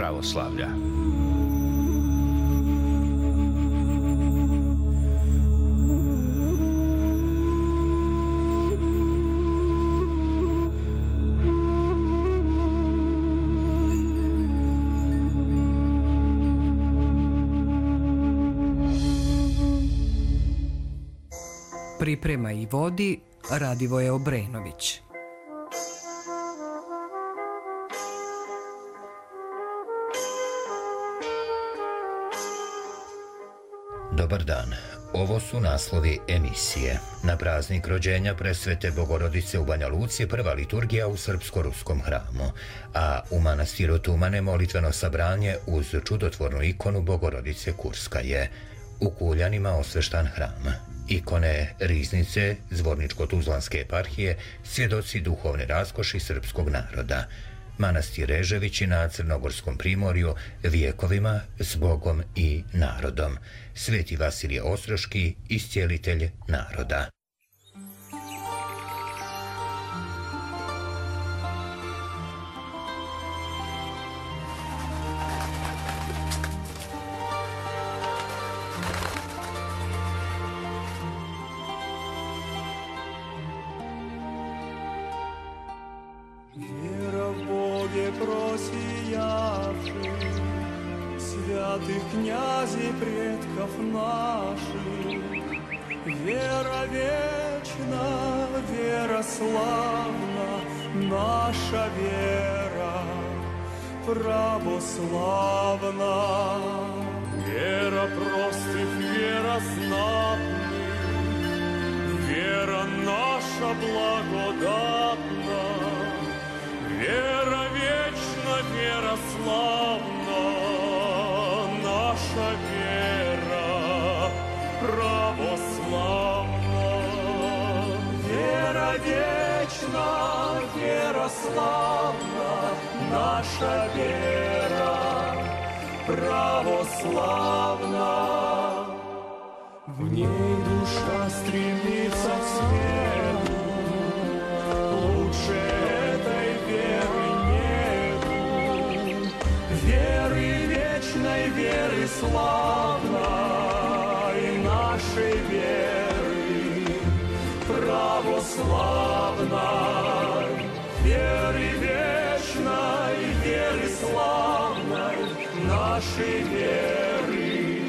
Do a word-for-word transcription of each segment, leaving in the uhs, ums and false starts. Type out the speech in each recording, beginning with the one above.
pravoslavlja. Priprema i vodi Radivoje Obrenović. Dobar dan. Ovo su naslovi emisije. Na praznik rođenja Presvete Bogorodice u Banja Luci prva liturgija u srpsko-ruskom hramu, a u manastiru Tumane molitveno sabranje uz čudotvornu ikonu Bogorodice Kurskaje. U Kuljanima osveštan hram. Ikone riznice Zvorničko-Tuzlanske eparhije, svjedoci duhovne raskoši srpskog naroda. Manastir Reževići na Crnogorskom primorju, vijekovima s Bogom i narodom. Sveti Vasilije Ostroški, iscijelitelj naroda. Святых князей предков наших, вера вечна, вера славна, наша вера православна. Вера простых, вера знатных, вера наша благодатна, вера вечна, вера славна, наша вера православна. Вера вечна, вера славна, наша вера православна. В ней душа стремится к свету, лучше этой веры нету. Веры вечной, веры славной, нашей веры православной. Веры вечной, веры славной, нашей веры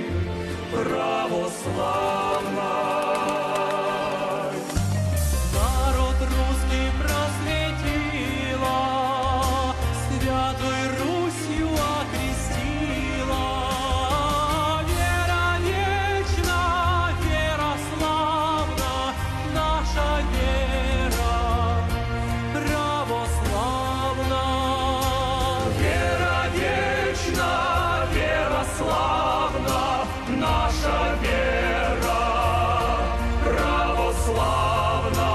православной. Народ русский просветила, Святой Русью окрестила. Вера вечна, вера славна, наша вера православна. Вера вечна, вера славна, наша вера православна.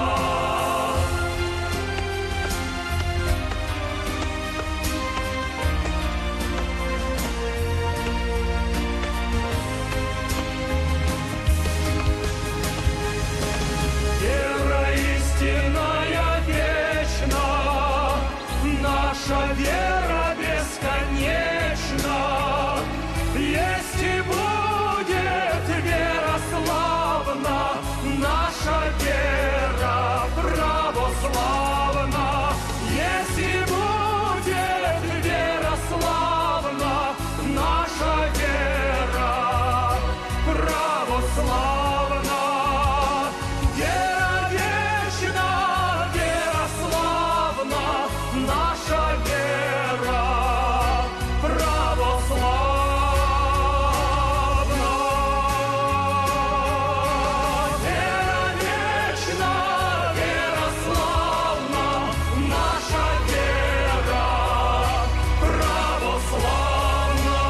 Вера истинная вечна, наша вера бесконечна. Есть и будет вера славна, наша вера православна. Есть и будет вера славна, наша вера православна. Вера вечна, вера славна, наша вера православна. Вера вечна, вера славна, наша вера православна.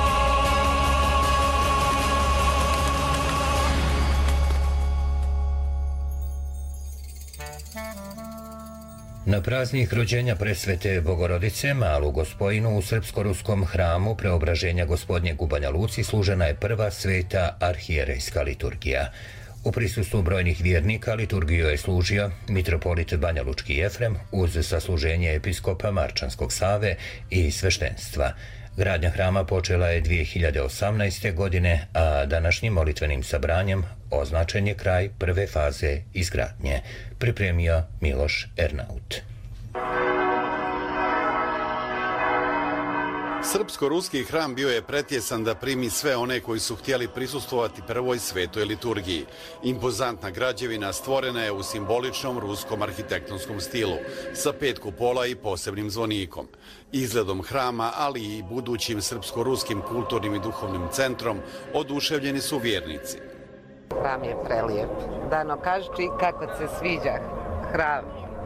Na praznik rođenja Presvete Bogorodice, Malu Gospojinu u srpsko-ruskom hramu Preobraženja Gospodnjeg u Banja Luci služena je prva sveta arhijerejska liturgija. U prisustvu brojnih vjernika liturgiju je služio mitropolit Banja Lučki Jefrem uz sasluženje episkopa Marčanskog Save i sveštenstva. Gradnja hrama počela je dvije hiljade osamnaeste. godine, a današnjim molitvenim sabranjem označen je kraj prve faze izgradnje, pripremio Miloš Ernaut. Srpsko-ruski hram bio je pretjesan da primi sve one koji su htjeli prisustvovati prvoj svetoj liturgiji. Impozantna građevina stvorena je u simboličnom ruskom arhitektonskom stilu, sa pet kupola i posebnim zvonikom. Izgledom hrama, ali i budućim srpsko-ruskim kulturnim i duhovnim centrom, oduševljeni su vjernici. Hram je prelijep. Dano, kaži kako se sviđa hram.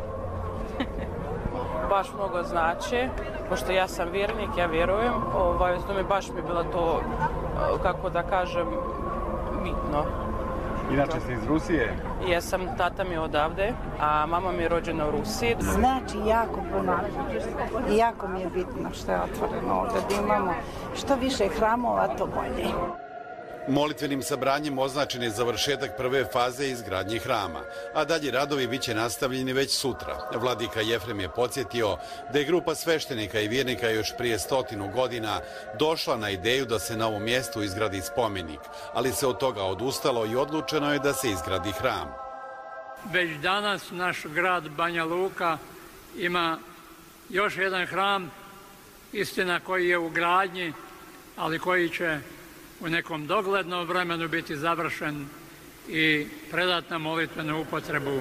Baš mnogo znači, pošto ja sam vjernik, ja vjerujem, ovaj, to mi baš mi bilo to, kako da kažem, bitno. Inače ste iz Rusije? Jesam, tata mi je odavde, a mama mi je rođena u Rusiji. Znači jako puno i jako mi je bitno što je otvoreno ovdje, da imamo što više hramova, to bolje. Molitvenim sabranjem označen je završetak prve faze izgradnje hrama, a dalje radovi bit će nastavljeni već sutra. Vladika Jefrem je podsjetio da je grupa sveštenika i vjernika još prije stotinu godina došla na ideju da se na ovom mjestu izgradi spomenik, ali se od toga odustalo i odlučeno je da se izgradi hram. Već danas naš grad Banja Luka ima još jedan hram, istina koji je u gradnji, ali koji će u nekom doglednom vremenu biti završen i predat na molitvenu upotrebu.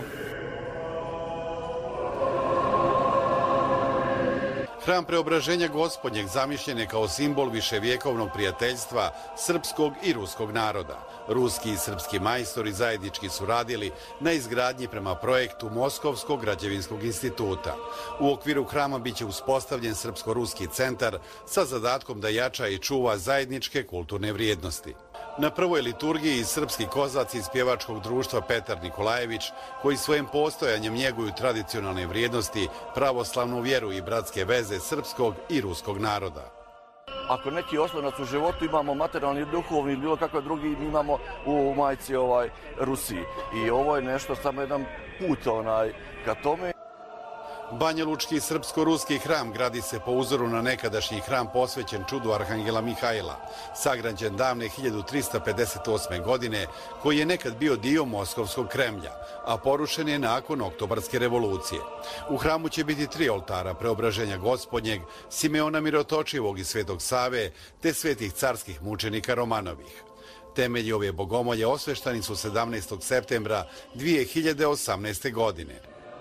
Hram Preobraženja Gospodnjeg zamišljen je kao simbol viševjekovnog prijateljstva srpskog i ruskog naroda. Ruski i srpski majstori zajednički su radili na izgradnji prema projektu Moskovskog građevinskog instituta. U okviru hrama biće uspostavljen srpsko-ruski centar sa zadatkom da jača i čuva zajedničke kulturne vrijednosti. Na prvoj liturgiji srpski kozaci iz pjevačkog društva Petar Nikolajević, koji svojim postojanjem njeguju tradicionalne vrijednosti, pravoslavnu vjeru i bratske veze srpskog i ruskog naroda. Ako neki oslonac u životu imamo materijalni, duhovni ili bilo kakve drugi, mi imamo u majci ovaj, Rusiji. I ovo je nešto, samo jedan put onaj, ka tome. Banjalučki srpsko-ruski hram gradi se po uzoru na nekadašnji hram posvećen čudu Arhangela Mihajla, sagrađen davne hiljadu trista pedeset osme. godine, koji je nekad bio dio Moskovskog Kremlja, a porušen je nakon Oktobarske revolucije. U hramu će biti tri oltara Preobraženja Gospodnjeg, Simeona Mirotočivog i Svetog Save, te svetih carskih mučenika Romanovih. Temelji ove bogomolje osveštani su sedamnaestog septembra dvije hiljade osamnaeste. godine.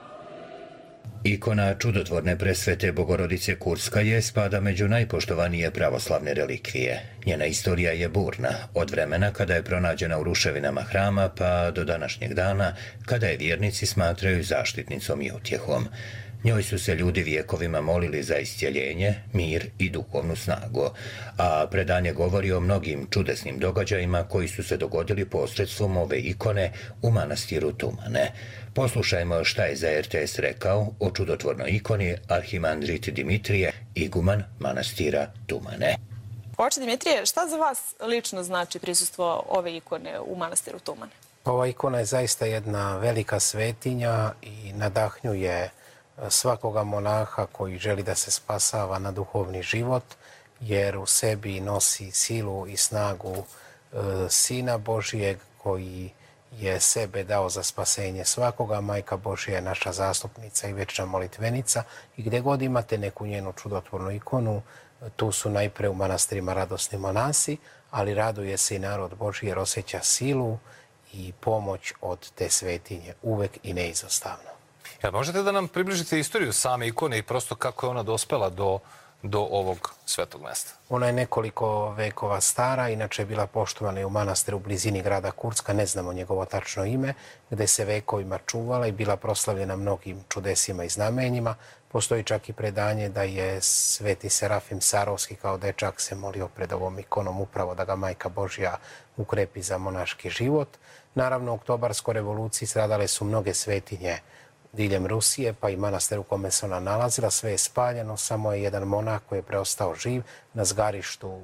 Ikona čudotvorne presvete Bogorodice Kurskaje spada među najpoštovanije pravoslavne relikvije. Njena istorija je burna, od vremena kada je pronađena u ruševinama hrama pa do današnjeg dana kada je vjernici smatraju zaštitnicom i utjehom. Njoj su se ljudi vijekovima molili za iscjeljenje, mir i duhovnu snagu, a predanje govori o mnogim čudesnim događajima koji su se dogodili posredstvom ove ikone u manastiru Tumane. Poslušajmo šta je za er te es rekao o čudotvornoj ikoni arhimandrit Dimitrije, iguman manastira Tumane. Oče Dimitrije, šta za vas lično znači prisustvo ove ikone u manastiru Tumane? Ova ikona je zaista jedna velika svetinja i nadahnjuje svakoga monaha koji želi da se spasava na duhovni život, jer u sebi nosi silu i snagu e, Sina Božijeg koji je sebe dao za spasenje svakoga. Majka Božija je naša zastupnica i večna molitvenica i gdje god imate neku njenu čudotvornu ikonu, tu su najpre u manastirima radosni monasi, ali raduje se i narod Božji jer osjeća silu i pomoć od te svetinje uvek i neizostavno. Jel možete da nam približite istoriju same ikone i prosto kako je ona dospela do, do ovog svetog mesta? Ona je nekoliko vekova stara, inače je bila poštovana i u manastiru u blizini grada Kurska, ne znamo njegovo tačno ime, gde se vekovima čuvala i bila proslavljena mnogim čudesima i znamenjima. Postoji čak i predanje da je sveti Serafim Sarovski kao dečak se molio pred ovom ikonom upravo da ga Majka Božja ukrepi za monaški život. Naravno, u Oktobarskoj revoluciji stradale su mnoge svetinje diljem Rusije, pa i manastir u kome se ona nalazila. Sve je spaljeno, samo je jedan monah koji je preostao živ na zgarištu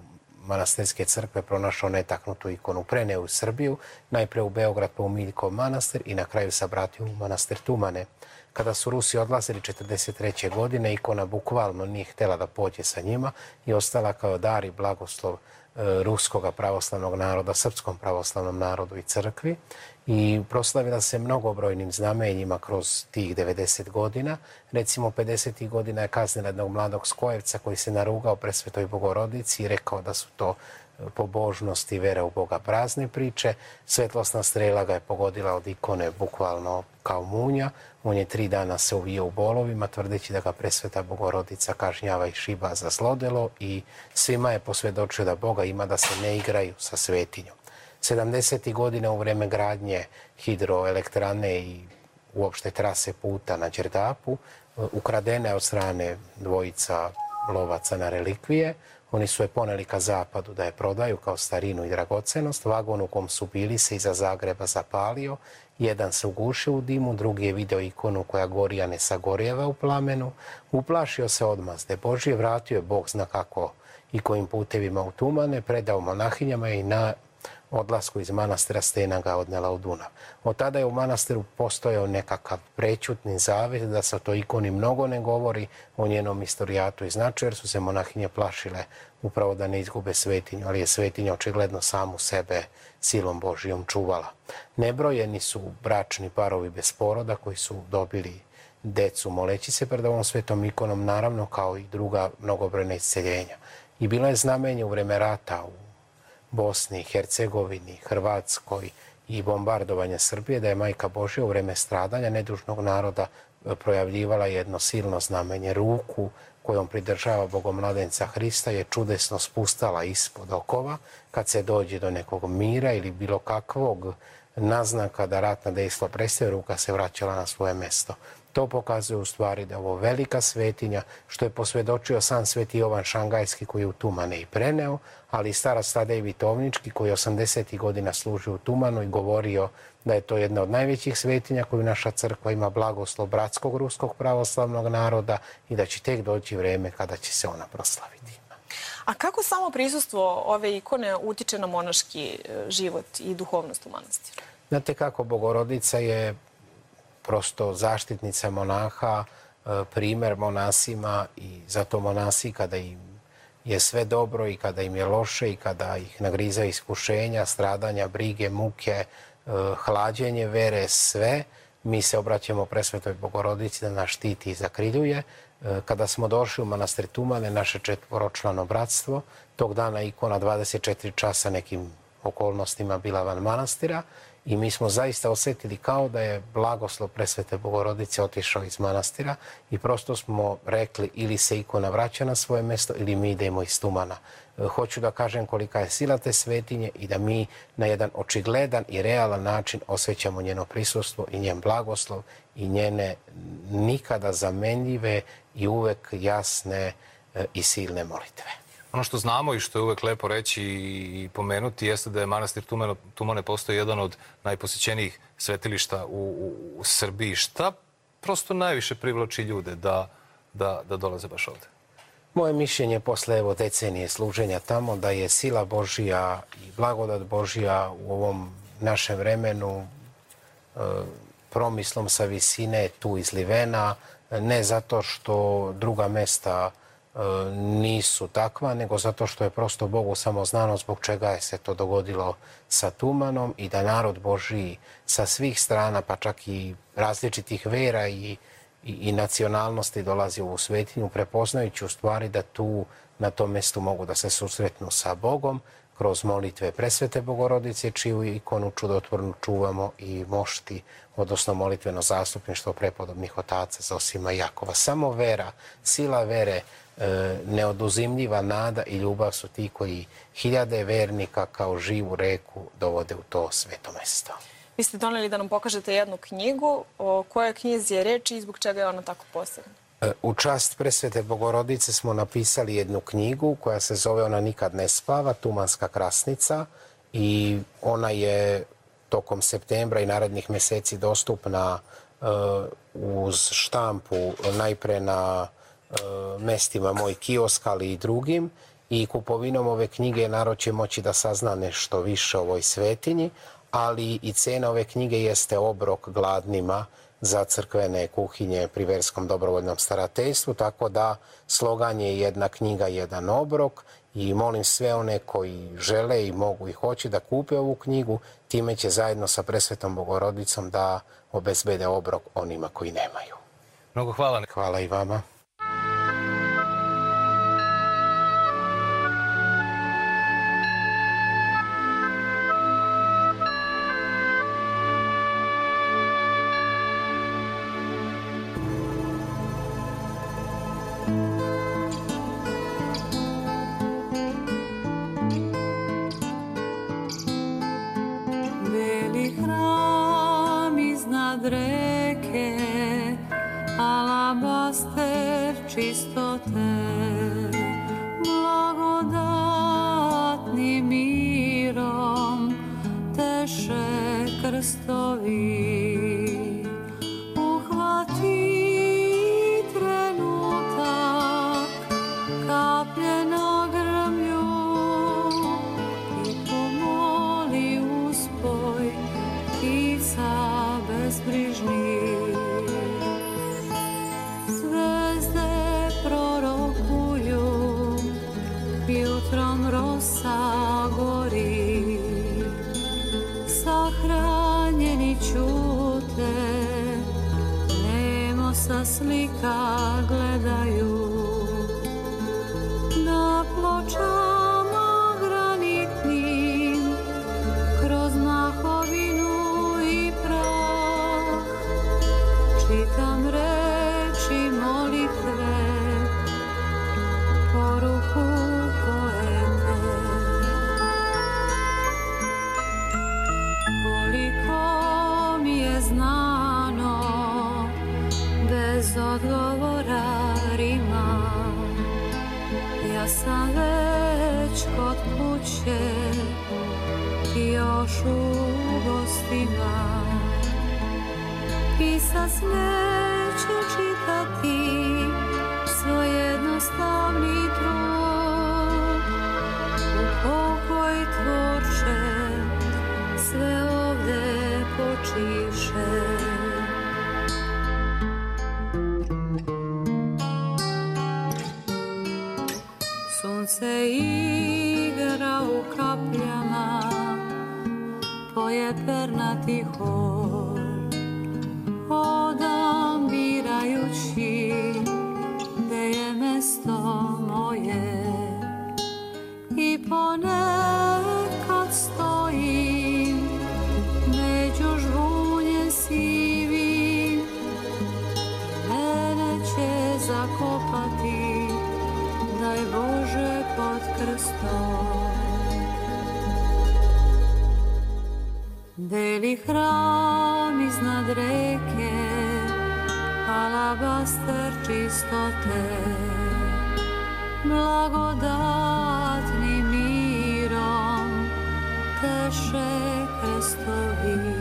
manastirske crkve pronašao netaknutu ikonu, preneo u Srbiju, najpre u Beograd pa u Miljkov manastir i na kraju se vratio u manastir Tumane. Kada su Rusi odlazili četrdeset treće godine, ikona bukvalno nije htjela da pođe sa njima i ostala kao dar i blagoslov ruskog pravoslavnog naroda, srpskom pravoslavnom narodu i crkvi i proslavila se mnogobrojnim znamenjima kroz tih devedeset godina. Recimo, pedesetih godina je kaznila jednog mladog Skojevca koji se narugao Presvetoj Bogorodici i rekao da su to pobožnost i vera u Boga prazne priče. Svetlosna strela ga je pogodila od ikone bukvalno kao munja. On je tri dana se uvio u bolovima, tvrdeći da ga Presveta Bogorodica kažnjava i šiba za zlodelo i svima je posvjedočio da Boga ima, da se ne igraju sa svetinjom. sedamdesetih godina u vreme gradnje hidroelektrane i uopšte trase puta na Đerdapu ukradene od strane dvojica lovaca na relikvije. Oni su je poneli ka zapadu da je prodaju kao starinu i dragocenost. Vagon u kom su bili se iza Zagreba zapalio. Jedan se ugušio u dimu, drugi je video ikonu koja gori, a ne sagorjeva u plamenu. Uplašio se odmazde Božje, vratio je Bog zna kako i kojim putevima u Tumane, predao monahinjama i na odlasku iz manastira Stena ga odnela u Dunav. Od tada je u manastiru postojao nekakav prećutni zavet da se o toj ikoni mnogo ne govori, o njenom istorijatu i značaju, jer su se monahinje plašile upravo da ne izgube svetinju, ali je svetinja očigledno samu sebe silom Božijom čuvala. Nebrojeni su bračni parovi bez poroda koji su dobili decu moleći se pred ovom svetom ikonom, naravno kao i druga mnogobrojna isceljenja. I bilo je znamenje u vreme rata u Bosni, Hercegovini, Hrvatskoj i bombardovanja Srbije da je Majka Božja u vreme stradanja nedužnog naroda projavljivala jedno silno znamenje. Ruku kojom pridržava Bogomladenca Hrista je čudesno spustala ispod okova kad se dođe do nekog mira ili bilo kakvog naznaka da ratna dejstva prestaje, ruka se vraćala na svoje mesto. To pokazuje u stvari da je ovo velika svetinja, što je posvjedočio sam sveti Jovan Šangajski koji je u Tumane i preneo, ali i starac Tadej Vitovnički koji je osamdesetih godina služio u Tumanu i govorio da je to jedna od najvećih svetinja koju naša crkva ima blagoslov bratskog ruskog pravoslavnog naroda i da će tek doći vreme kada će se ona proslaviti. A kako samo prisustvo ove ikone utiče na monaški život i duhovnost u manastiru? Znate kako, Bogorodica je prosto zaštitnica monaha, primer monasima i zato monasi kada im je sve dobro i kada im je loše i kada ih nagrizaju iskušenja, stradanja, brige, muke, hlađenje vere, sve, mi se obraćamo Presvetoj Bogorodici da nas štiti i zakriljuje. Kada smo došli u manastir Tumane, naše četvoročlano bratstvo, tog dana ikona dvadeset četiri časa nekim okolnostima bila van manastira i mi smo zaista osjetili kao da je blagoslov Presvete Bogorodice otišao iz manastira i prosto smo rekli ili se ikona vraća na svoje mjesto ili mi idemo iz Tumana. Hoću da kažem kolika je sila te svetinje i da mi na jedan očigledan i realan način osjećamo njeno prisustvo i njen blagoslov i njene nikada zamenljive i uvek jasne i silne molitve. Ono što znamo i što je uvek lepo reći i pomenuti jeste da je manastir Tumane postoji jedan od najposjećenijih svetilišta u, u Srbiji. Šta prosto najviše privlači ljude da, da, da dolaze baš ovde? Moje mišljenje posle evo decenije služenja tamo da je sila Božija i blagodat Božija u ovom našem vremenu e, promislom sa visine tu izlivena, ne zato što druga mesta nisu takva, nego zato što je prosto Bogu samo znano zbog čega je se to dogodilo sa Tumanom i da narod Božiji sa svih strana, pa čak i različitih vera i, i, i nacionalnosti dolazi u svetinju, prepoznajući u stvari da tu na tom mjestu mogu da se susretnu sa Bogom kroz molitve Presvete Bogorodice, čiju ikonu čudotvornu čuvamo i mošti, odnosno molitveno zastupništvo prepodobnih otaca Zosima i Jakova. Samo vera, sila vere, neoduzimljiva nada i ljubav su ti koji hiljade vernika kao živu reku dovode u to sveto mesto. Vi ste doneli da nam pokažete jednu knjigu. O kojoj knjizi je reč i zbog čega je ona tako posebna? U čast Presvete Bogorodice smo napisali jednu knjigu koja se zove Ona nikad ne spava, Tumanska krasnica, i ona je tokom septembra i narednih mjeseci dostupna uh, uz štampu najpre na mestima Moj kiosk, ali i drugim. i kupovinom ove knjige narod će moći da sazna nešto više o ovoj svetinji, ali i cena ove knjige jeste obrok gladnima za crkvene kuhinje pri verskom dobrovoljnom starateljstvu, tako da slogan je jedna knjiga, jedan obrok i molim sve one koji žele i mogu i hoće da kupe ovu knjigu, time će zajedno sa Presvetom Bogorodicom da obezbede obrok onima koji nemaju. Mnogo hvala. Hvala i vama. Beli hram iznad reke, alabaster čistote, blagodatnim mirom teše krstovi. Uhvati trenutak, kaplje na grmlju i pomoli uspoj ptica bezbrižnih. Zvezde prorokuju, jutrom rosa gori, sahranjeni ćute, nemo sa slika gledaju. Na pločama granitnim, kroz mahovinu i prah, čitam reči molitve, poruku poete. Koliko mi je znano, bez odgovora rima, ja sam već kod kuće, ti još u gostima. Pisac neće čitati svoj jednostavni trud. U pokoj tvorče sve ovde počiše. Sunce igra u kapljama, poje pernati hor, hodam birajući gde je mesto moje i ponekad stojim među žvunje sivim, mene će zakopati, daj Bože, pod krstom. Beli hram iznad reke, alabaster čistote, blagodatnim mirom teše krstovi.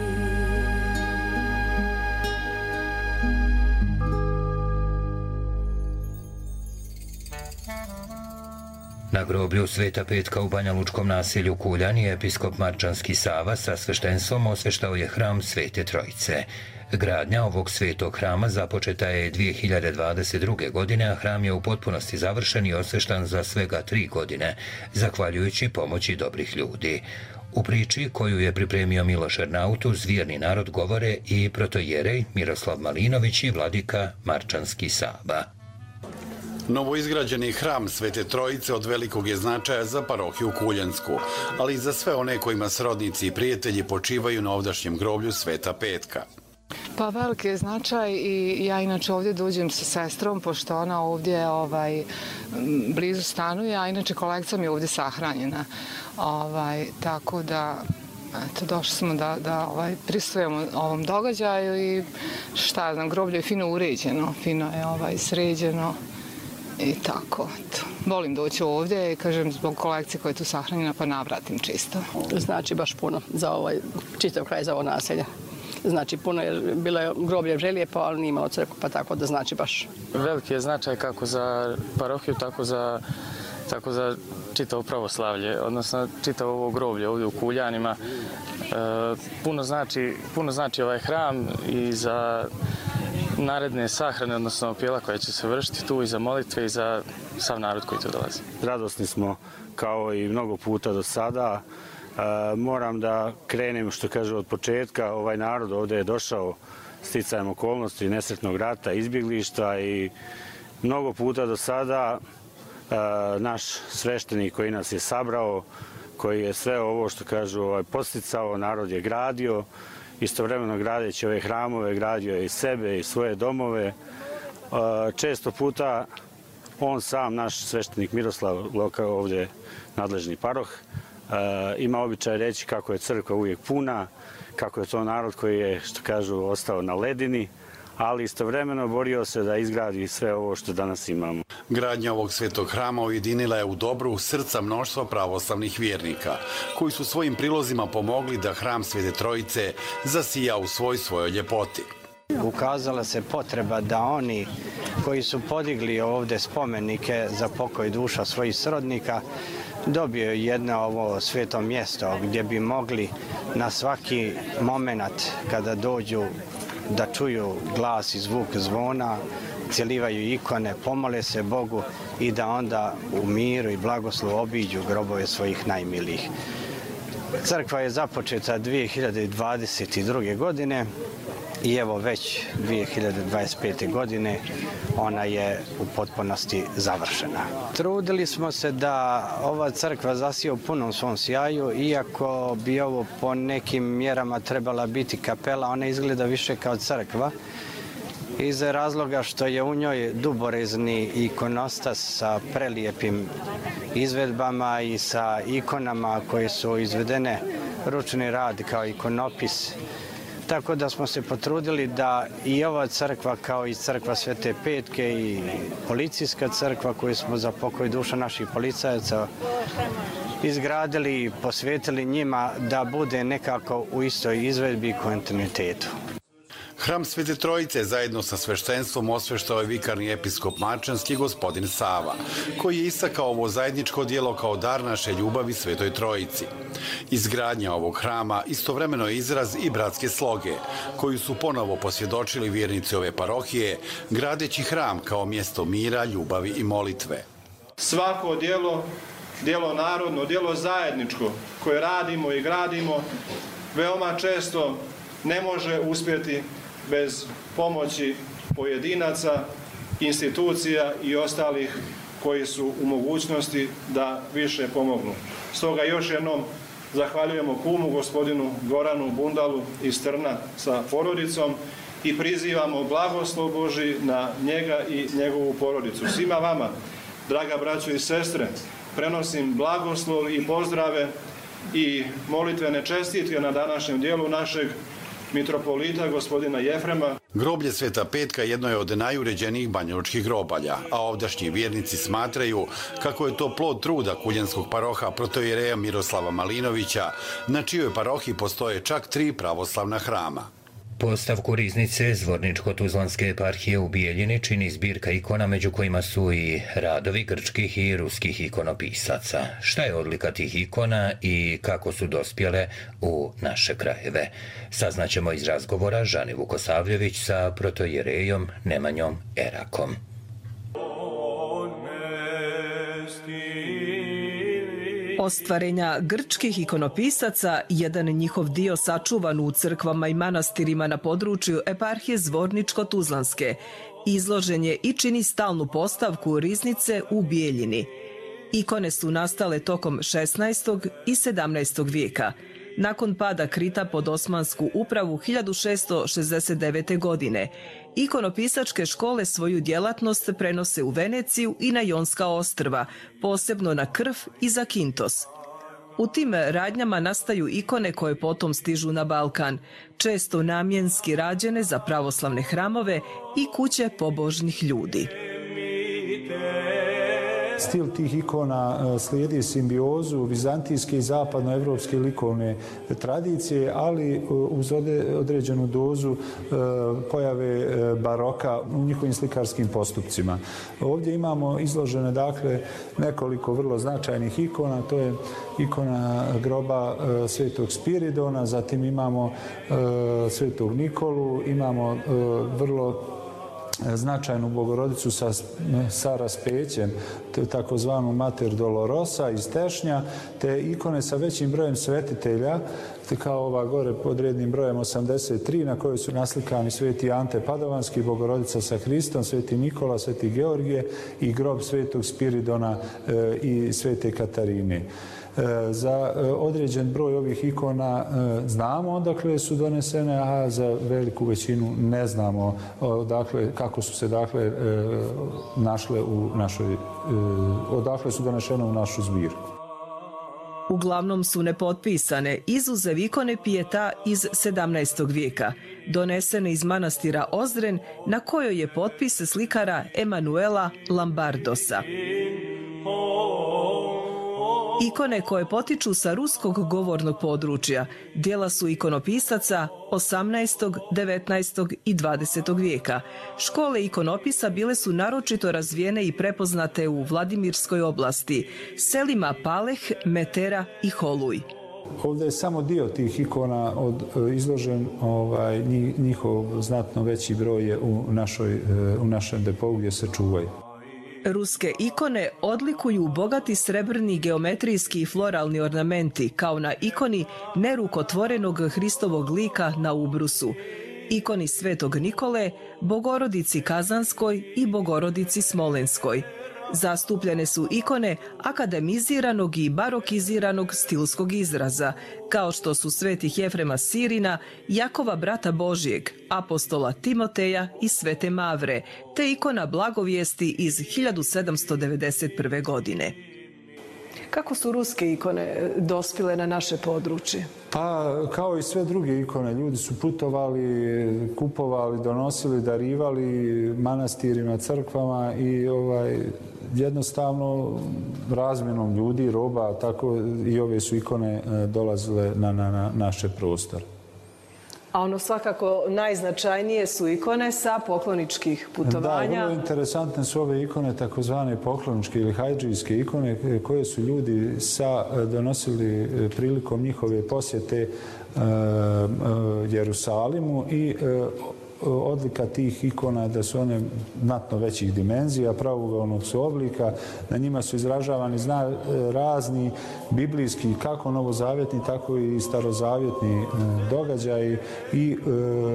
Na groblju Sveta Petka u banjalučkom naselju Kuljani episkop Marčanski Sava sa sveštenstvom osveštao je hram Svete Trojice. Gradnja ovog svetog hrama započeta je dvije hiljade dvadeset druge. godine, a hram je u potpunosti završen i osveštan za svega tri godine, zahvaljujući pomoći dobrih ljudi. U priči koju je pripremio Miloš Ernautus, vjerni narod govore i protojerej Miroslav Malinović i vladika Marčanski Sava. Novoizgrađeni hram Svete Trojice od velikog je značaja za parohiju Kuljansku, ali i za sve one kojima srodnici i prijatelji počivaju na ovdašnjem groblju Sveta Petka. Pa veliki je značaj i ja inače ovdje dođem sa sestrom, pošto ona ovdje ovaj, blizu stanuje, a inače kolekcija mi je ovdje sahranjena. Ovaj, tako da, eto, došli smo da, da ovaj, prisustujemo ovom događaju i šta znam, groblje je fino uređeno, fino je ovaj, sređeno. I tako, eto. Volim doći ovdje i kažem zbog kolekcije koja je tu sahranjena pa navratim čisto. Znači baš puno za ovaj čitav kraj, za ovo naselje. Znači puno je, bilo je groblje Želijepo, ali nije imalo crkvu, pa tako da znači baš. Veliki je značaj kako za parohiju, tako za tako za čitavo pravoslavlje, odnosno čitavo ovo groblje ovdje u Kuljanima. Puno znači, puno znači ovaj hram i za naredne sahrane, odnosno pjela koja će se vršiti tu i za molitve i za sav narod koji tu dolazi. Radosni smo kao i mnogo puta do sada. Moram da krenem, što kaže, od početka. Ovaj narod ovdje je došao sticajem okolnosti nesretnog rata, izbjeglištva i mnogo puta do sada naš sveštenik koji nas je sabrao, koji je sve ovo, što kažu, posticao, narod je gradio, istovremeno gradeći ove hramove, gradio je i sebe i svoje domove. Često puta on sam, naš sveštenik Miroslav Loka, ovdje nadležni paroh, ima običaj reći kako je crkva uvijek puna, kako je to narod koji je, što kažu, ostao na ledini, ali istovremeno borio se da izgradi sve ovo što danas imamo. Gradnja ovog svetog hrama ujedinila je u dobru srca mnoštva pravoslavnih vjernika, koji su svojim prilozima pomogli da hram Svete Trojice zasija u svoj svojoj ljepoti. Ukazala se potreba da oni koji su podigli ovdje spomenike za pokoj duša svojih srodnika dobio jedno ovo sveto mjesto gdje bi mogli na svaki moment kada dođu da čuju glas i zvuk zvona, celivaju ikone, pomole se Bogu i da onda u miru i blagoslovu obiđu grobove svojih najmilijih. Crkva je započeta dvije hiljade dvadeset druge. godine i evo već dvije hiljade dvadeset pete. godine ona je u potpunosti završena. Trudili smo se da ova crkva zasije u punom svom sjaju, iako bi ovo po nekim mjerama trebala biti kapela, ona izgleda više kao crkva, iz razloga što je u njoj duborezni ikonostas sa prelijepim izvedbama i sa ikonama koje su izvedene ručni rad kao ikonopis. Tako da smo se potrudili da i ova crkva, kao i crkva Svete Petke i policijska crkva koju smo za pokoj duša naših policajaca izgradili i posvetili njima, da bude nekako u istoj izvedbi i kontinuitetu. Hram Svete Trojice zajedno sa sveštenstvom osveštao je vikarni episkop Mačanski gospodin Sava, koji je istakao ovo zajedničko djelo kao dar naše ljubavi Svetoj Trojici. Izgradnja ovog hrama istovremeno je izraz i bratske sloge, koju su ponovo posvjedočili vjernici ove parohije, gradeći hram kao mjesto mira, ljubavi i molitve. Svako djelo, djelo narodno, djelo zajedničko koje radimo i gradimo, veoma često ne može uspjeti bez pomoći pojedinaca, institucija i ostalih koji su u mogućnosti da više pomognu. Stoga još jednom zahvaljujemo kumu gospodinu Goranu Bundalu iz Trna sa porodicom i prizivamo blagoslov Božji na njega i njegovu porodicu. Svima vama, draga braćo i sestre, prenosim blagoslov i pozdrave i molitvene čestitke na današnjem dijelu našeg mitropolita gospodina Jefrema. Groblje Sveta Petka jedno je od najuređenijih banjalučkih grobalja, a ovdašnji vjernici smatraju kako je to plod truda kuljanskog paroha protoijereja Miroslava Malinovića, na čijoj parohiji postoje čak tri pravoslavna hrama. Postavku riznice Zvorničko-Tuzlanske eparhije u Bijeljini čini zbirka ikona, među kojima su i radovi grčkih i ruskih ikonopisaca. Šta je odlika tih ikona i kako su dospjele u naše krajeve? Saznaćemo iz razgovora Žani Vukosavljević sa protoijerejom Nemanjom Erakom. Ostvarenja grčkih ikonopisaca, jedan njihov dio sačuvan u crkvama i manastirima na području eparhije Zvorničko-Tuzlanske, izložen je i čini stalnu postavku riznice u Bijeljini. Ikone su nastale tokom šesnaestog i sedamnaestog vijeka. Nakon pada Krita pod osmansku upravu hiljadu šessto šezdeset devete. godine, ikonopisačke škole svoju djelatnost prenose u Veneciju i na Jonska ostrva, posebno na Krf i Zakintos. U tim radnjama nastaju ikone koje potom stižu na Balkan, često namjenski rađene za pravoslavne hramove i kuće pobožnih ljudi. Stil tih ikona slijedi simbiozu vizantijske i zapadnoevropske likovne tradicije, ali uz određenu dozu pojave baroka u njihovim slikarskim postupcima. Ovdje imamo izložene dakle nekoliko vrlo značajnih ikona, to je ikona groba svetog Spiridona, zatim imamo svetog Nikolu, imamo vrlo značajnu Bogorodicu sa, sa raspećem, takozvanu Mater Dolorosa iz Tešnja, te ikone sa većim brojem svetitelja, kao ova gore pod rednim brojem osamdeset tri, na kojoj su naslikani sveti Ante Padovanski, Bogorodica sa Hristom, sveti Nikola, sveti Georgije i grob svetog Spiridona e, i svete Katarine. Za određen broj ovih ikona znamo odakle su donesene, a za veliku većinu ne znamo odakle, kako su se dakle našle u našoj, odakle su donešene u našu zbirku. Uglavnom su nepotpisane, izuzev ikone Pijeta iz sedamnaestog vijeka, donesene iz manastira Ozdren, na kojoj je potpis slikara Emanuela Lambardosa. Ikone koje potiču sa ruskog govornog područja djela su ikonopisaca osamnaestog, devetnaestog i dvadesetog vijeka. Škole ikonopisa bile su naročito razvijene i prepoznate u Vladimirskoj oblasti, selima Paleh, Metera i Holuj. Ovdje je samo dio tih ikona od, izložen, ovaj, njihov znatno veći broj je u, našoj, u našem depou gdje se čuvaju. Ruske ikone odlikuju bogati srebrni geometrijski i floralni ornamenti, kao na ikoni nerukotvorenog Hristovog lika na ubrusu, ikoni Svetog Nikole, Bogorodici Kazanskoj i Bogorodici Smolenskoj. Zastupljene su ikone akademiziranog i barokiziranog stilskog izraza, kao što su svetih Jefrema Sirina, Jakova brata Božijeg, apostola Timoteja i Svete Mavre, te ikona Blagovijesti iz hiljadu sedamsto devedeset prve. godine. Kako su ruske ikone dospile na naše područje? Pa, kao i sve druge ikone, ljudi su putovali, kupovali, donosili, darivali manastirima, crkvama i ovaj, jednostavno razmjenom ljudi, roba, tako i ove su ikone dolazile na, na, na naše prostore. A ono svakako najznačajnije su ikone sa pokloničkih putovanja. Da, vrlo interesantne su ove ikone, takozvane pokloničke ili hajdžijske ikone, koje su ljudi sa donosili prilikom njihove posjete uh, uh, Jerusalimu i uh, odlika tih ikona da su one znatno većih dimenzija, pravougalnog su oblika, na njima su izražavani zna, razni biblijski, kako novozavjetni, tako i starozavjetni e, događaji i e,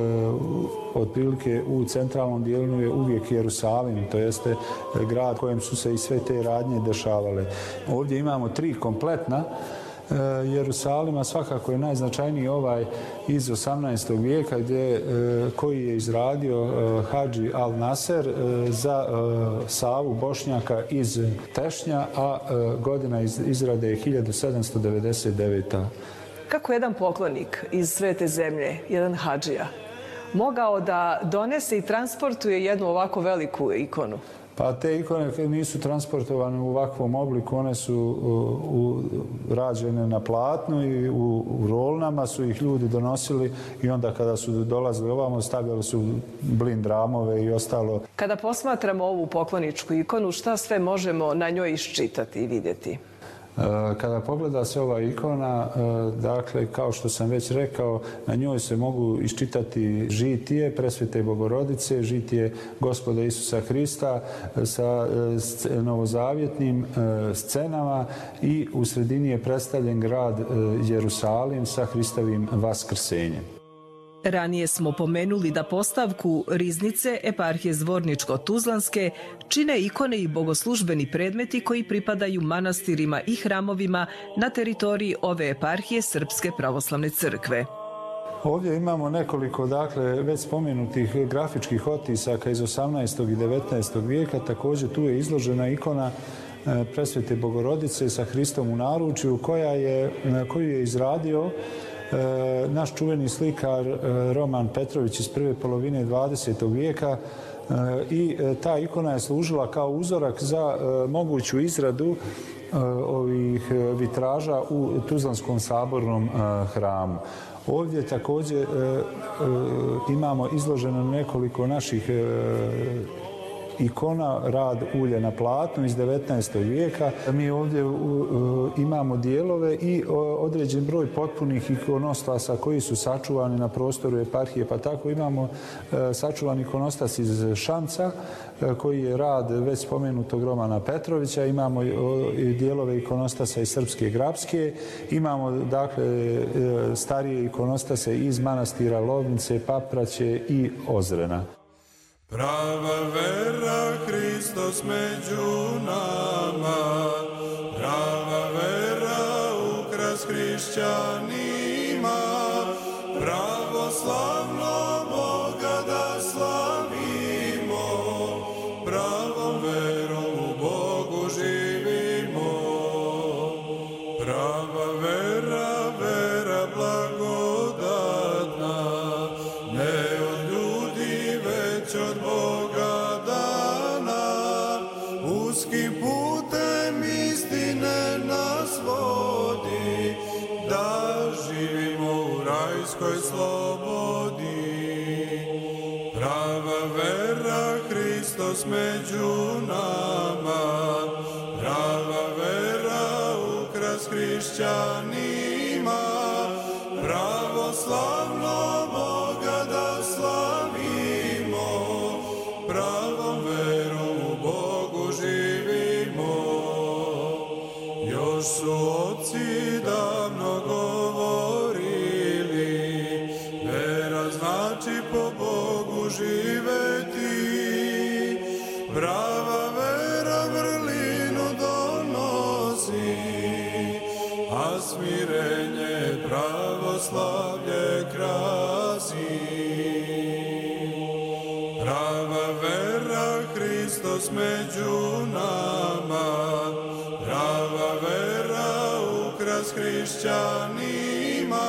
otprilike u centralnom dijelu je uvijek Jerusalim, to jeste grad kojem su se i sve te radnje dešavale. Ovdje imamo tri kompletna Jerusalima, svakako je najznačajniji ovaj iz osamnaestog vijeka gdje, koji je izradio Hadži Al Naser za Savu Bošnjaka iz Tešnja, a godina izrade je hiljadu sedamsto devedeset deveta. Kako jedan poklonik iz svete zemlje, jedan hadžija, mogao da donese i transportuje jednu ovako veliku ikonu? Pa te ikone nisu transportovane u ovakvom obliku, one su u, u, rađene na platnu i u, u rolnama su ih ljudi donosili i onda kada su dolazili ovamo stavljali su blind ramove i ostalo. Kada posmatramo ovu pokloničku ikonu, šta sve možemo na njoj iščitati i vidjeti? Kada pogleda se ova ikona, dakle, kao što sam već rekao, na njoj se mogu iščitati žitije Presvete Bogorodice, žitije Gospoda Isusa Hrista sa novozavjetnim scenama i u sredini je predstavljen grad Jerusalim sa Hristovim vaskrsenjem. Ranije smo pomenuli da postavku riznice eparhije Zvorničko-Tuzlanske čine ikone i bogoslužbeni predmeti koji pripadaju manastirima i hramovima na teritoriji ove eparhije Srpske pravoslavne crkve. Ovdje imamo nekoliko, dakle, već spomenutih grafičkih otisaka iz osamnaestog i devetnaestog vijeka. Također tu je izložena ikona Presvete Bogorodice sa Hristom u naručju, koja je, koju je izradio naš čuveni slikar Roman Petrović iz prve polovine dvadesetog vijeka i ta ikona je služila kao uzorak za moguću izradu ovih vitraža u Tuzlanskom sabornom hramu. Ovdje također imamo izloženo nekoliko naših ikona, rad ulje na platnu iz devetnaestog vijeka. Mi ovdje imamo dijelove i određen broj potpunih ikonostasa koji su sačuvani na prostoru eparhije, pa tako imamo sačuvan ikonostas iz Šamca, koji je rad već spomenutog Romana Petrovića, imamo dijelove ikonostasa iz Srpske Grabske, imamo dakle starije ikonostase iz manastira Lovnice, Papraće i Ozrena. Prava vera, Hristos među nama, prava vera, ukras hrišćanima, pravoslavno Boga da slavimo, pravom verom u Bogu živimo. Prava vera, vera blagodatna, ne od ljudi već od Boga dana, uskim putem istine nas vodi, da živimo u rajskoj slobodi. Prava vera, Hristos među nama, prava vera, ukras hrišćanima, pravoslavno Boga da slavimo, pravom verom u Bogu živimo. Još su oci davno govorili, vera znači po Bogu živeti, prava vera vrlinu donosi, a smirenje pravoslavlje krasi. Prava vera, Hristos među nama, prava vera, ukras hrišćanima,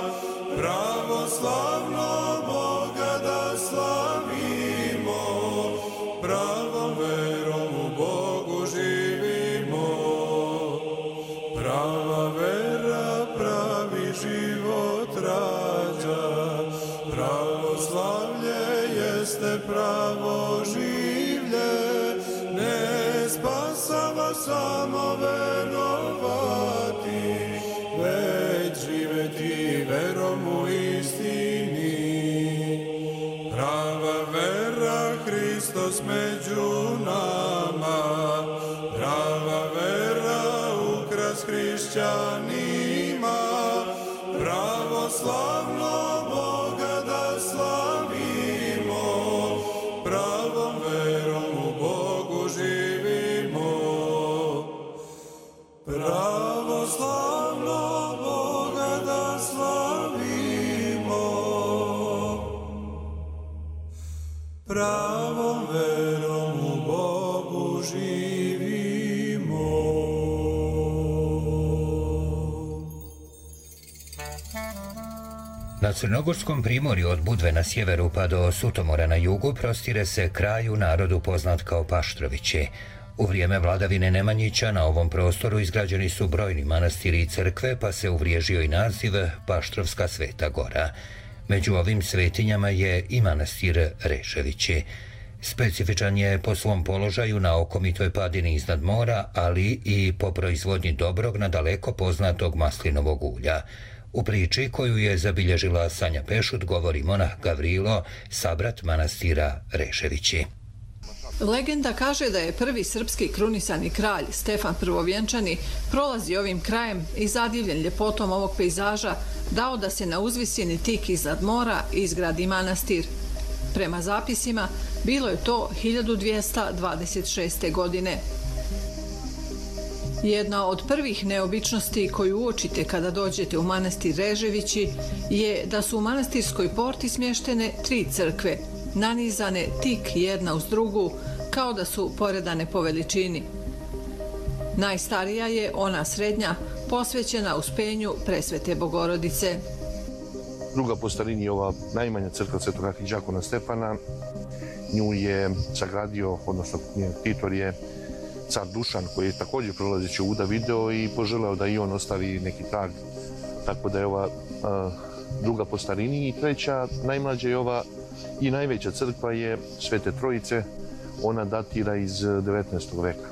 pravoslavno Boga da slavimo, pravom verom u Bogu živimo. Prava vera pravi život rađa, pravoslavlje jeste pravo življe, ne spasava samo verovati, već živeti verom u istini. Prava vera, Hristos među nama, prava vera, ukras hrišćanima, pravoslavno Boga da slavimo, pravom verom u Bogu živimo. Pravoslavno Boga da slavimo, pravom verom u Bogu živimo. Na Crnogorskom primorju od Budve na sjeveru pa do Sutomora na jugu prostire se kraj u narodu poznat kao Paštrovići. U vrijeme vladavine Nemanjića na ovom prostoru izgrađeni su brojni manastiri i crkve, pa se uvriježio i naziv Paštrovska Sveta Gora. Među ovim svetinjama je i manastir Reševići. Specifičan je po svom položaju na okomitoj padini iznad mora, ali i po proizvodnji dobrog na daleko poznatog maslinovog ulja. U priči koju je zabilježila Sanja Pešut govori monah Gavrilo, sabrat manastira Reševići. Legenda kaže da je prvi srpski krunisani kralj Stefan Prvovjenčani prolazi ovim krajem i zadivljen ljepotom ovog pejzaža dao da se na uzvisini tik iznad mora izgradi manastir. Prema zapisima, bilo je to hiljadu dvjesto dvadeset šeste. godine. Jedna od prvih neobičnosti koju uočite kada dođete u manastir Reževići je da su u manastirskoj porti smještene tri crkve, nanizane tik jedna uz drugu, kao da su poredane po veličini. Najstarija je ona srednja, posvećena uspenju Presvete Bogorodice. Druga po starini je ova najmanja crkva Svetog Arhidžakona Stefana Nju je sagradio, odnosno njen titor je car Dušan, koji je također prolazeći ovuda video i poželeo da i on ostavi neki trag. Tako da je ova a, druga po starini. I treća, najmlađa je ova i najveća crkva je Svete Trojice. Ona datira iz devetnaestog veka.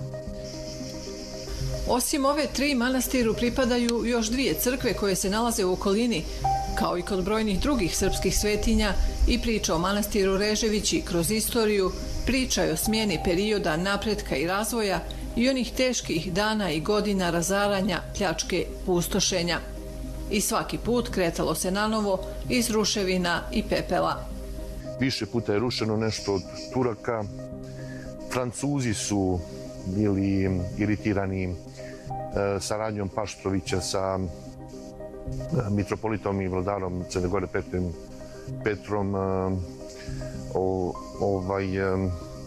Osim ove tri, manastiru pripadaju još dvije crkve koje se nalaze u okolini, kao i kod brojnih drugih srpskih svetinja, i priča o manastiru Reževići kroz istoriju, priča o smjeni perioda napretka i razvoja i onih teških dana i godina razaranja, pljačke, pustošenja. I svaki put kretalo se nanovo iz ruševina i pepela. Više puta je rušeno nešto od Turaka. Francuzi su bili iritirani saradnjom Paštrovića sa mitropolitom i vladarom Crne Gore Petrom, Petrom o, ovaj, e,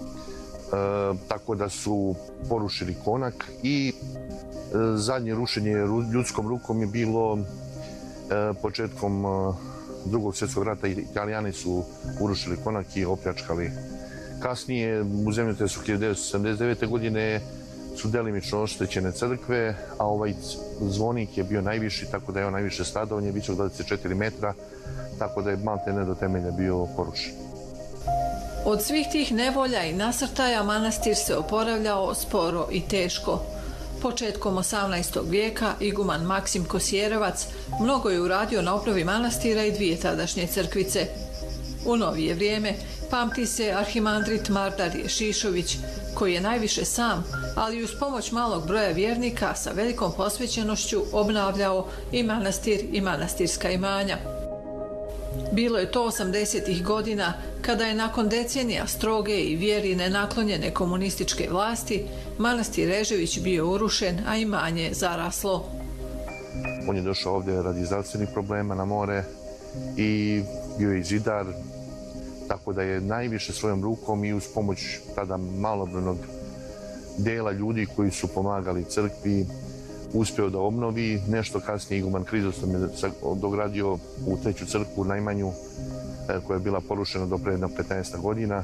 tako da su porušili konak i e, zadnje rušenje ljudskom rukom je bilo e, početkom e, drugog svjetskog rata. Italijani su urušili konak i opljačkali. Kasnije u zemljotresu hiljadu devetsto sedamdeset devete. godine su delimično oštećene crkve, a ovaj zvonik je bio najviši, tako da je on najviše stradao. On je visok dvadeset četiri metra, tako da je maltene do temelja bio porušen. Od svih tih nevolja i nasrtaja manastir se oporavljao sporo i teško. Početkom osamnaestog vijeka iguman Maksim Kosjerevac mnogo je uradio na obnovi manastira i dvije tadašnje crkvice. U novije vrijeme pamti se arhimandrit Mardarije Šišović, koji je najviše sam, ali uz pomoć malog broja vjernika sa velikom posvećenošću obnavljao i manastir i manastirska imanja. Bilo je to osamdesetih godina, kada je nakon decenija stroge i vjeri nenaklonjene komunističke vlasti, manastir Režević bio urušen, a imanje zaraslo. On je došao ovdje radi zdravstvenih problema na more i bio je zidar, tako da je najviše svojom rukom i uz pomoć tada malobrojnog dela ljudi koji su pomagali crkvi uspio da obnovi. Nešto kasnije iguman Krizostom je dogradio u treću crkvu, najmanju, koja je bila porušena do pre petnaest godina.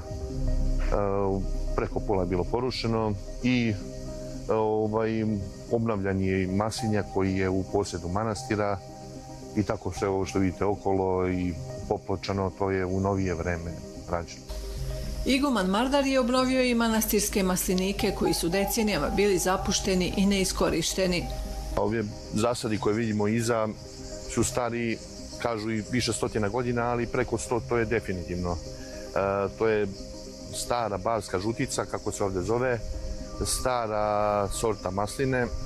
Preko pola je bilo porušeno i ovaj, obnavljan je i Masinja koji je u posjedu manastira i tako sve ovo što vidite okolo i popločano, to je u novije vreme rađeno. Iguman Mardar je obnovio i manastirske maslinike koji su decenijama bili zapušteni i neiskorišteni. Ove zasadi koje vidimo iza su stari, kažu i više stotina godina, ali preko sto to je definitivno. E, to je stara barska žutica, kako se ovdje zove, stara sorta masline e,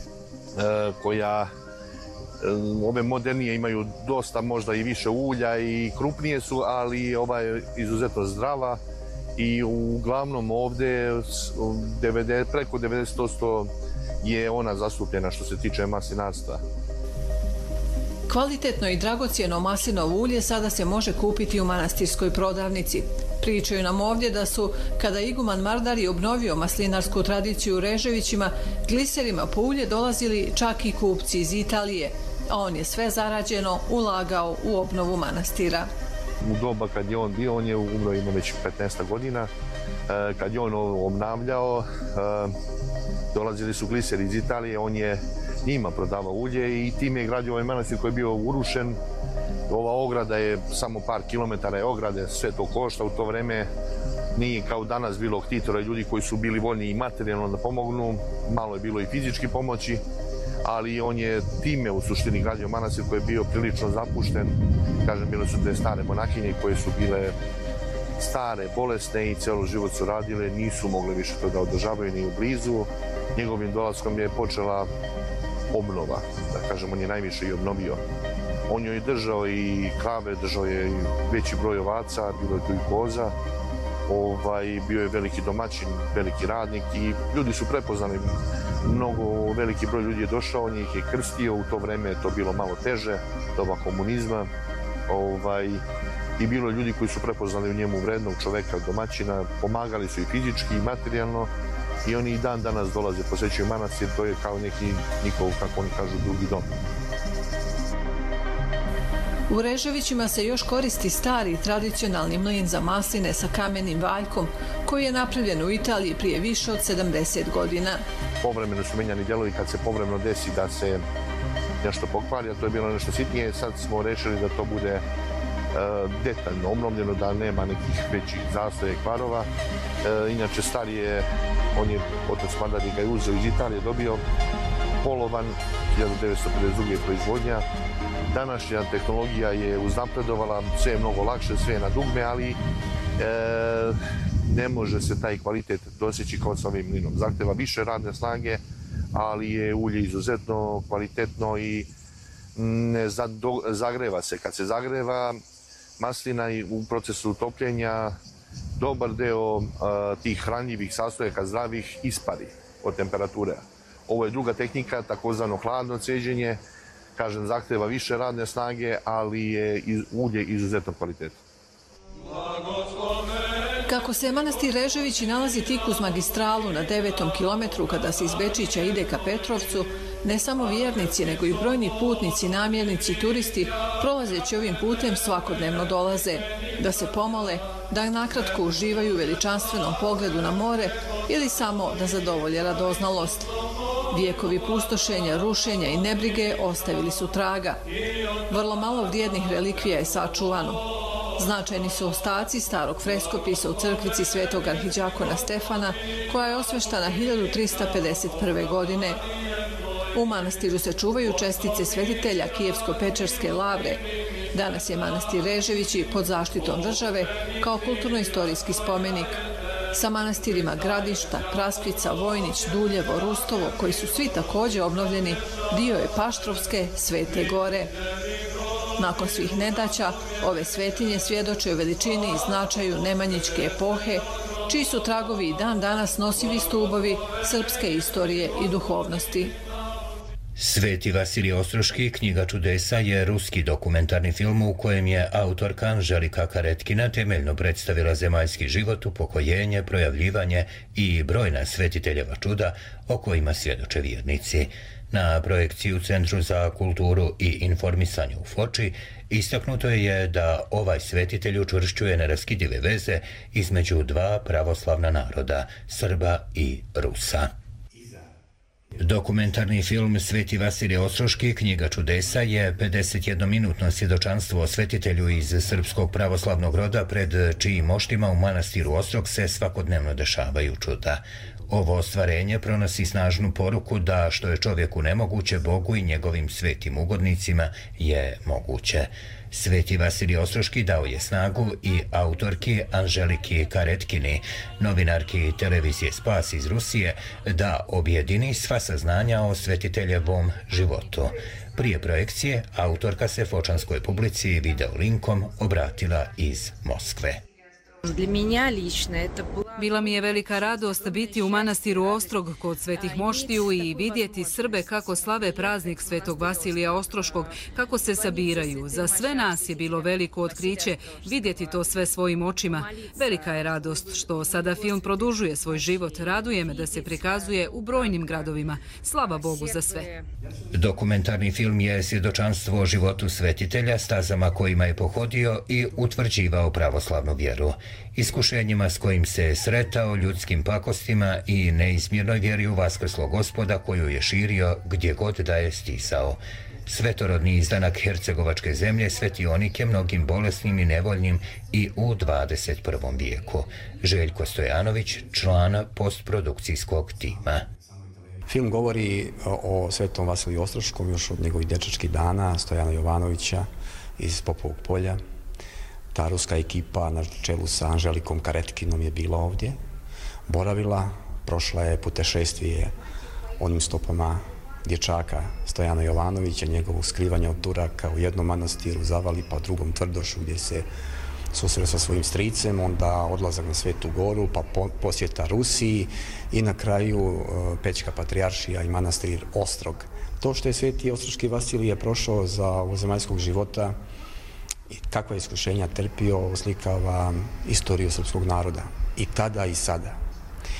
koja ove modernije imaju dosta možda i više ulja i krupnije su, ali ova je izuzetno zdrava i uglavnom ovdje preko devedeset posto je ona zastupljena što se tiče maslinarstva. Kvalitetno i dragocjeno maslinovo ulje sada se može kupiti u manastirskoj prodavnici. Pričaju nam ovdje da su, kada iguman Mardari obnovio maslinarsku tradiciju u Reževićima, gliserima po ulje dolazili čak i kupci iz Italije, a on je sve zarađeno ulagao u obnovu manastira. U doba kad je on bio, on je umro, ima već petnaest godina, kad je on obnavljao, dolazili su gliseri iz Italije, on je njima prodavao ulje i tim je gradio ovaj manastir koji je bio urušen. Ova ograda je samo par kilometara je ograde, sve to košta. U to vreme nije kao danas bilo ktitora, ljudi koji su bili voljni i materijalno da pomognu, malo je bilo i fizički pomoći, ali on je time u suštini gradio manastir koji je bio prilično zapušten. Kažem, bile su dve stare monahinje koje su bile stare, bolesne i celo život su radile, nisu mogli više to da održavaju ni u blizu. Njegovim dolaskom je počela obnova, da kažem, on je najviše i obnovio. On je držao i krave, držao je i veći broj ovaca, bilo je tu i koza. Ovaj, bio je veliki domaćin, veliki radnik i ljudi su prepoznali. Mnogo, veliki broj ljudi je došao, on ih je krstio, u to vreme je to bilo malo teže, doba komunizma. Ovaj, I bilo je ljudi koji su prepoznali u njemu vrednog čoveka, domaćina, pomagali su i fizički i materijalno i oni i dan danas dolaze, posećuju manastir, to je kao neki njihov, kako oni kažu, drugi dom. U Reževićima se još koristi stari tradicionalni mlin za masline sa kamenim valjkom koji je napravljen u Italiji prije više od sedamdeset godina. Povremeno su menjani delovi kad se povremeno desi da se nešto pokvari, a to je bilo nešto sitnije. Sad smo rešili da to bude e, detaljno obnovljeno, da nema nekih većih zastoja i kvarova. E, inače, stari je, on je, otac Mandari ga je uzeo iz Italije, dobio polovan, hiljadu devetsto pedeset druge proizvodnja. Današnja tehnologija je uznapredovala, sve je mnogo lakše, sve je na dugme, ali e, ne može se taj kvalitet doseći kao sa ovim mlinom. Zahteva više radne snage, ali je ulje izuzetno kvalitetno i ne zagreva se. Kad se zagreva maslina i u procesu topljenja, dobar deo a, tih hranljivih sastojaka zdravih ispari od temperature. Ovo je druga tehnika, takozvano hladno ceđenje. Kažem, zahteva više radne snage, ali je ulje izuzetno kvalitetno. Kako se manastir Reževići nalazi tik uz magistralu na devetom kilometru kada se iz Bečića ide ka Petrovcu, ne samo vjernici, nego i brojni putnici, namjernici i turisti prolazeći ovim putem svakodnevno dolaze da se pomole, da nakratko uživaju u veličanstvenom pogledu na more ili samo da zadovolje radoznalost. Vijekovi pustošenja, rušenja i nebrige ostavili su traga. Vrlo malo vrijednih relikvija je sačuvano. Značajni su ostaci starog freskopisa u crkvici Svetog arhidžakona Stefana, koja je osveštana hiljadu trista pedeset prve. godine. U manastiru se čuvaju čestice svetitelja Kijevsko-Pečerske lavre. Danas je manastir Reževići pod zaštitom države kao kulturno-istorijski spomenik. Sa manastirima Gradišta, Praskvica, Vojnić, Duljevo, Rustovo, koji su svi također obnovljeni, dio je Paštrovske Svete Gore. Nakon svih nedaća, ove svetinje svjedoče o veličini i značaju nemanjičke epohe, čiji su tragovi i dan danas nosivi stubovi srpske istorije i duhovnosti. Sveti Vasilij Ostroški, knjiga čudesa, je ruski dokumentarni film u kojem je autorka Anželika Karetkina temeljno predstavila zemaljski život, upokojenje, projavljivanje i brojna svetiteljeva čuda o kojima svjedoče vjernici. Na projekciji u Centru za kulturu i informisanje u Foči istaknuto je da ovaj svetitelj učvršćuje neraskidive veze između dva pravoslavna naroda, Srba i Rusa. Dokumentarni film Sveti Vasilij Ostroški, knjiga čudesa, je pedesetjednominutno svjedočanstvo o svetitelju iz srpskog pravoslavnog roda pred čijim moštima u manastiru Ostrog se svakodnevno dešavaju čuda. Ovo ostvarenje pronosi snažnu poruku da što je čovjeku nemoguće, Bogu i njegovim svetim ugodnicima je moguće. Sveti Vasilij Ostroški dao je snagu i autorki Anželiki Karetkini, novinarki televizije Spas iz Rusije, da objedini sva saznanja o svetiteljevom životu. Prije projekcije, autorka se fočanskoj publici video linkom obratila iz Moskve. Bila mi je velika radost biti u manastiru Ostrog kod svetih moštiju i vidjeti Srbe kako slave praznik Svetog Vasilija Ostroškog, kako se sabiraju. Za sve nas je bilo veliko otkriće vidjeti to sve svojim očima. Velika je radost što sada film produžuje svoj život. Raduje me da se prikazuje u brojnim gradovima. Slava Bogu za sve. Dokumentarni film je svjedočanstvo o životu svetitelja, stazama kojima je pohodio i utvrđivao pravoslavnu vjeru, iskušenjima s kojim se sretao, ljudskim pakostima i neizmjernoj vjeri u vaskrslog Gospoda koju je širio gdje god da je stisao. Svetorodni izdanak Hercegovačke zemlje svetionik je mnogim bolesnim i nevoljnim i u dvadeset prvom vijeku. Željko Stojanović, član postprodukcijskog tima. Film govori o svetom Vasiliju Ostroškom još od njegovih dječačkih dana, Stojana Jovanovića iz Popovog polja. Ta ruska ekipa na čelu sa Anželikom Karetkinom je bila ovdje, boravila, prošla je putešestvije onim stopama dječaka Stojana Jovanovića, njegovog skrivanja od Turaka u jednom manastiru Zavali, pa u drugom Tvrdošu gdje se susreo sa svojim stricem, onda odlazak na Svetu Goru, pa posjeta Rusiji i na kraju Pećka patrijaršija i manastir Ostrog. To što je sveti Ostroški Vasilije prošao za ovozemaljskog života i kakva iskušenja trpio, oslikava istoriju srpskog naroda i tada i sada.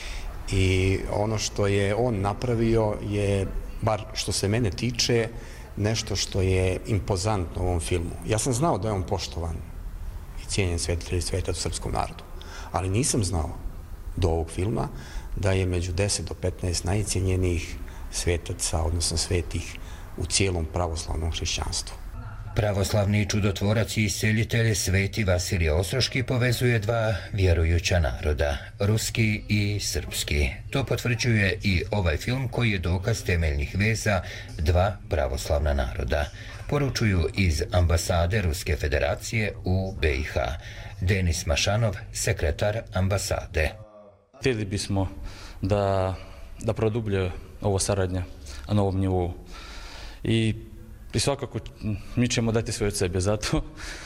I ono što je on napravio je, bar što se mene tiče, nešto što je impozantno u ovom filmu. Ja sam znao da je on poštovan i cijenjen svetitelj sveta u srpskom narodu, ali nisam znao do ovog filma da je među deset do petnaest najcijenjenijih svetaca, odnosno svetih u cijelom pravoslavnom hrišćanstvu. Pravoslavni čudotvorac i iscelitelj Sveti Vasilije Ostroški povezuje dva vjerujuća naroda, ruski i srpski. To potvrđuje i ovaj film koji je dokaz temeljnih veza dva pravoslavna naroda. Poručuju iz ambasade Ruske federacije u B i H. Denis Mašanov, sekretar ambasade. Htjeli bismo da, da produbljuje ovo saradnja na ovom nivou. I I svakako mi ćemo dati sve od sebe za to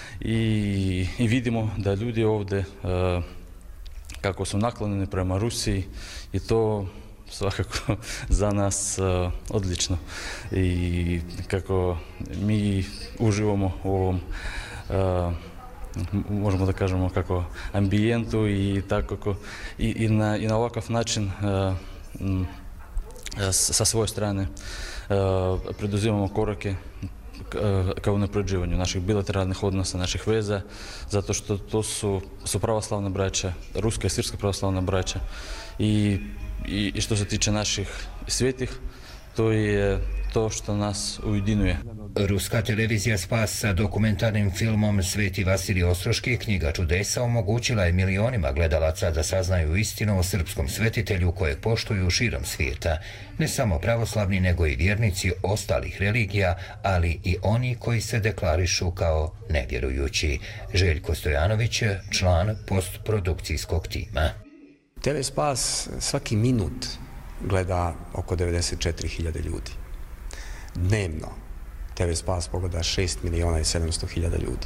i, i vidimo da ljudi ovdje uh, kako su naklonjeni prema Rusiji i to svakako za nas uh, odlično i kako mi uživamo u ovom uh, možemo da kažemo kako ambijentu i tako i, i, na, i na ovakav način uh, m, sa svoje strane preduzimamo korake ka unapređivanju naših bilateralnih odnosa, naših veza, zato što to su, su pravoslavna braća, ruska i srpska pravoslavna braća i, i, i što se tiče naših svetih, to je to što nas ujedinjuje. Ruska televizija Spas sa dokumentarnim filmom Sveti Vasilije Ostroški, knjiga čudesa, omogućila je milionima gledalaca da saznaju istinu o srpskom svetitelju kojeg poštuju širom svijeta. Ne samo pravoslavni, nego i vjernici ostalih religija, ali i oni koji se deklarišu kao nevjerujući. Željko Stojanović, član postprodukcijskog tima. te ve Spas svaki minut gleda oko devedeset četiri hiljade ljudi. Dnevno te ve Spas pogleda šest miliona i sedamsto hiljada ljudi.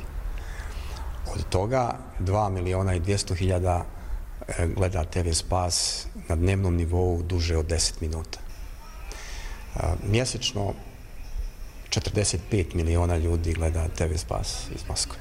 Od toga dva miliona i dvjesto hiljada gleda te ve Spas na dnevnom nivou duže od deset minuta. Mjesečno četrdeset pet miliona ljudi gleda te ve Spas iz Moskve.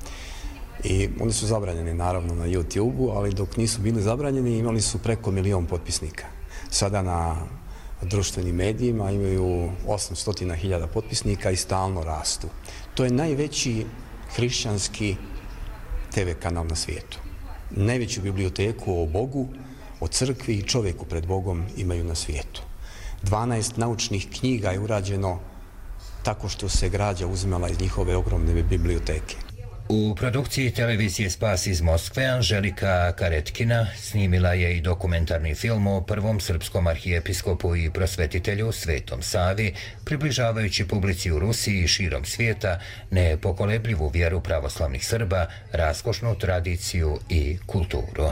I oni su zabranjeni naravno na YouTube-u, ali dok nisu bili zabranjeni imali su preko milion potpisnika. Sada na društvenim medijima imaju osamsto hiljada potpisnika i stalno rastu. To je najveći hrišćanski te ve kanal na svijetu. Najveću biblioteku o Bogu, o crkvi i čovjeku pred Bogom imaju na svijetu. dvanaest naučnih knjiga je urađeno tako što se građa uzimala iz njihove ogromne biblioteke. U produkciji televizije Spas iz Moskve Anželika Karetkina snimila je i dokumentarni film o prvom srpskom arhijepiskopu i prosvetitelju Svetom Savi, približavajući publici u Rusiji i širom svijeta nepokolebljivu vjeru pravoslavnih Srba, raskošnu tradiciju i kulturu.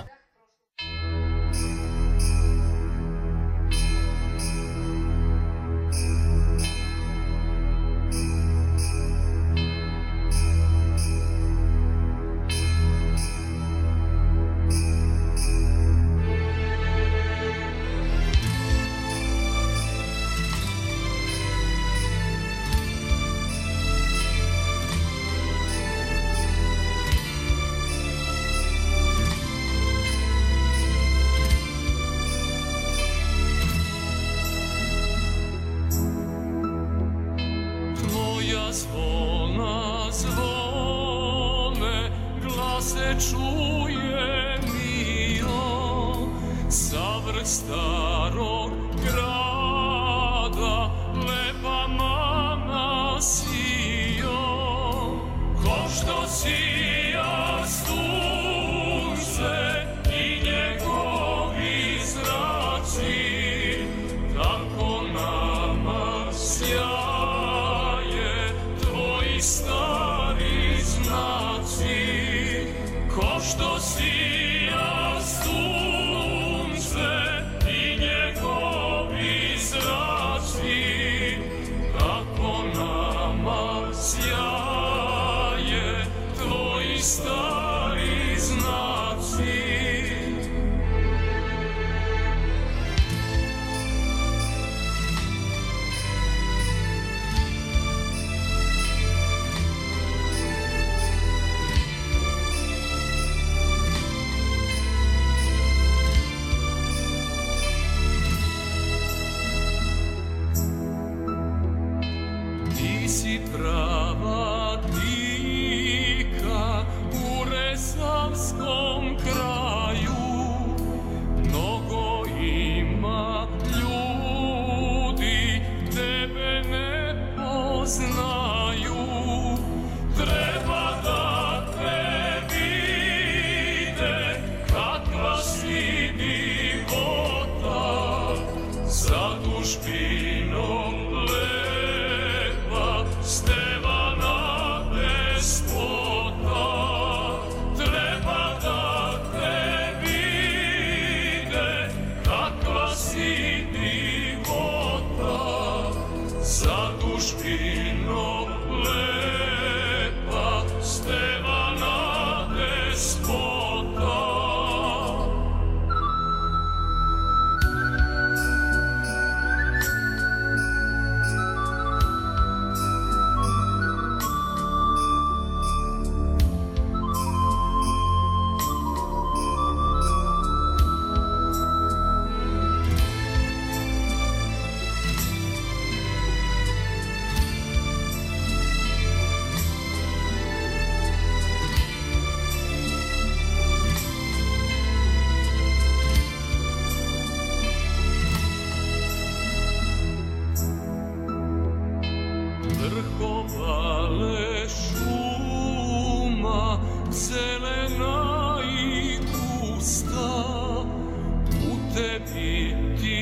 zelena i pusta, u tebi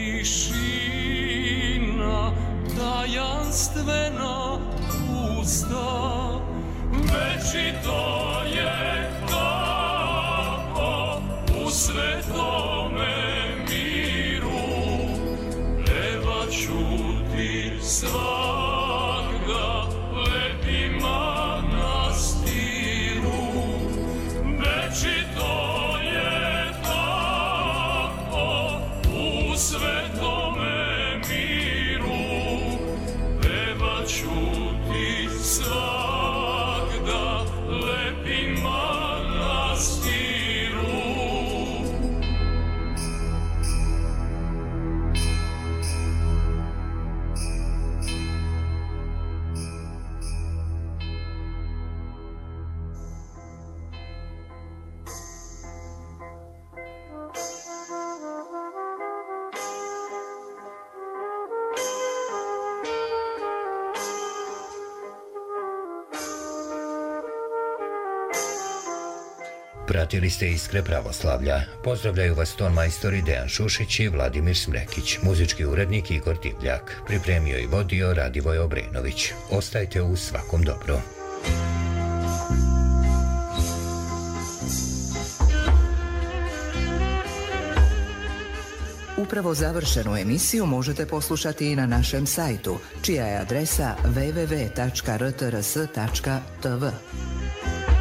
tišina, tajanstvena pusta, večito je tako u svetome miru, pevaću ti svakda lepi manastiru, večito je tako u svetome miru, pevaću ti svakda lepi manastiru. Pratili ste Iskre pravoslavlja. Pozdravljaju vas ton majstori Dejan Šušić i Vladimir Smrekić, muzički urednik Igor Divljak, pripremio i vodio Radivoj Obrenović. Ostajte u svakom dobru. Upravo završenu emisiju možete poslušati i na našem sajtu, čija je adresa w w w tačka r t r s tačka t v.